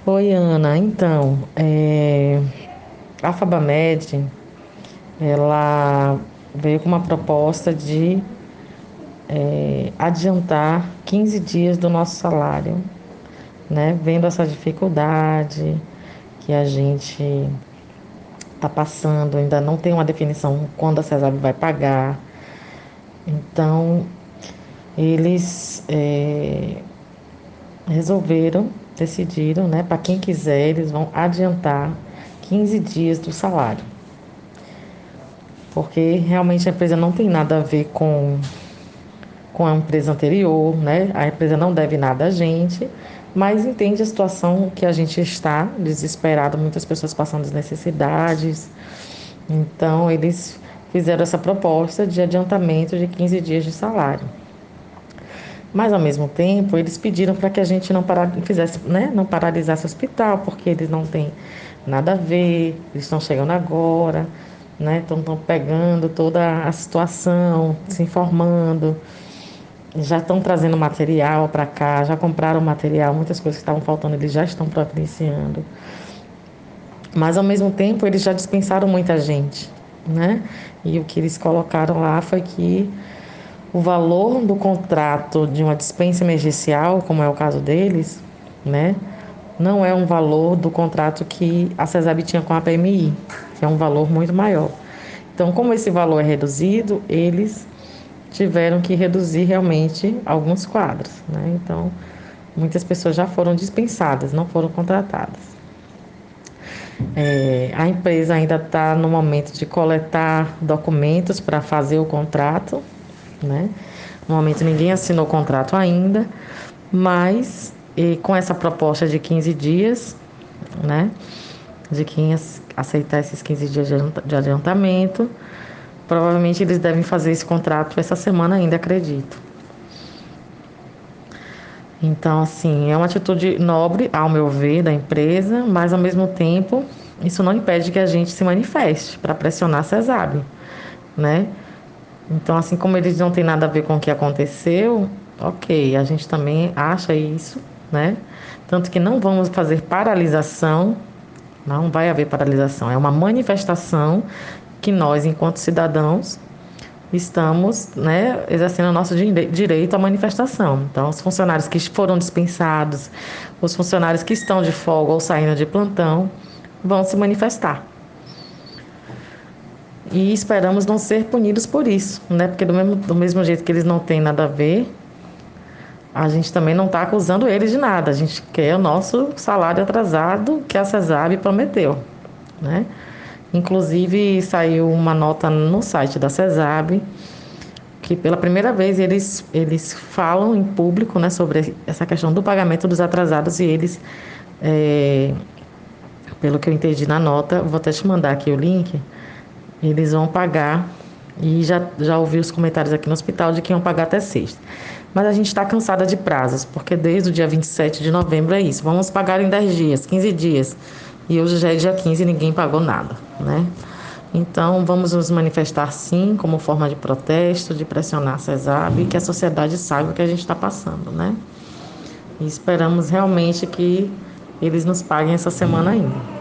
Oi, Ana. Então, a Fabamed, ela veio com uma proposta de adiantar 15 dias do nosso salário, né? Vendo essa dificuldade que a gente está passando, ainda não tem uma definição quando a CESAB vai pagar. Então, eles decidiram, né? Para quem quiser, eles vão adiantar 15 dias do salário. Porque realmente a empresa não tem nada a ver com a empresa anterior, né? A empresa não deve nada a gente, mas entende a situação que a gente está, desesperado, muitas pessoas passando necessidades. Então, eles fizeram essa proposta de adiantamento de 15 dias de salário. Mas, ao mesmo tempo, eles pediram para que a gente fizesse, né? Não paralisasse o hospital, porque eles não têm nada a ver, eles estão chegando agora, né? Estão pegando toda a situação, se informando. Já estão trazendo material para cá, já compraram material, muitas coisas que estavam faltando, eles já estão providenciando. Mas, ao mesmo tempo, eles já dispensaram muita gente, né? E o que eles colocaram lá foi que o valor do contrato de uma dispensa emergencial, como é o caso deles, né? Não é um valor do contrato que a CESAB tinha com a PMI, que é um valor muito maior. Então, como esse valor é reduzido, eles tiveram que reduzir realmente alguns quadros, né? Então, muitas pessoas já foram dispensadas, não foram contratadas. A empresa ainda está no momento de coletar documentos para fazer o contrato, né? No momento ninguém assinou o contrato ainda, mas com essa proposta de 15 dias, né? De quem aceitar esses 15 dias de adiantamento, provavelmente eles devem fazer esse contrato essa semana ainda, acredito. Então, assim, é uma atitude nobre, ao meu ver, da empresa, mas ao mesmo tempo, isso não impede que a gente se manifeste para pressionar a CESAB, né? Então, assim como eles não têm nada a ver com o que aconteceu, ok, a gente também acha isso, né? Tanto que não vamos fazer paralisação, não vai haver paralisação, é uma manifestação que nós, enquanto cidadãos, estamos, né, exercendo o nosso direito à manifestação. Então, os funcionários que foram dispensados, os funcionários que estão de folga ou saindo de plantão, vão se manifestar. E esperamos não ser punidos por isso, né? Porque do mesmo jeito que eles não têm nada a ver, a gente também não está acusando eles de nada. A gente quer o nosso salário atrasado que a CESAB prometeu, né? Inclusive, saiu uma nota no site da CESAB que pela primeira vez eles falam em público, né, sobre essa questão do pagamento dos atrasados e eles, pelo que eu entendi na nota, vou até te mandar aqui o link, eles vão pagar, e já ouvi os comentários aqui no hospital de que iam pagar até sexta. Mas a gente está cansada de prazos, porque desde o dia 27 de novembro é isso, vamos pagar em 10 dias, 15 dias, e hoje já é dia 15 e ninguém pagou nada, né? Então, vamos nos manifestar sim, como forma de protesto, de pressionar a CESAB e que a sociedade saiba o que a gente está passando, né? E esperamos realmente que eles nos paguem essa semana ainda.